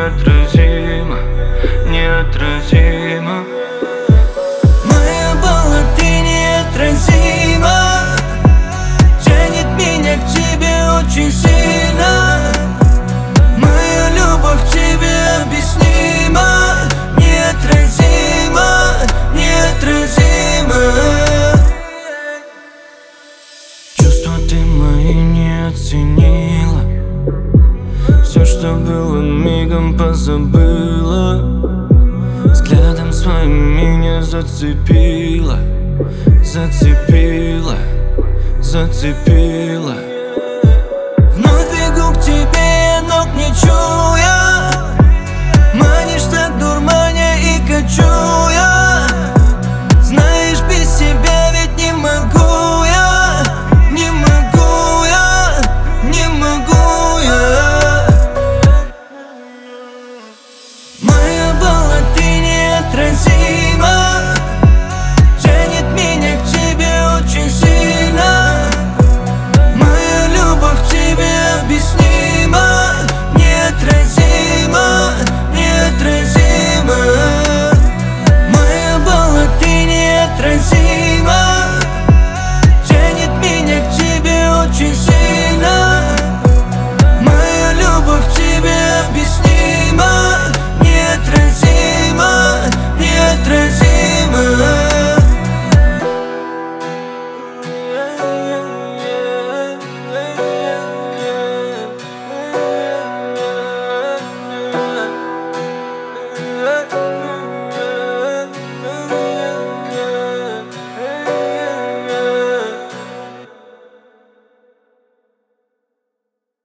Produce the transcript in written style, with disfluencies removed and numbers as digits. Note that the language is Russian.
неотразимо, неотразимо. Моя была, ты неотразима, тянет меня к тебе очень сильно. Моя любовь к тебе объяснима, неотразима, неотразима. Чувства ты мои не оценила, все, что было, мигом позабыла. Взглядом своим меня зацепила, зацепила, зацепила. Вновь бегу к тебе, ног не чуя.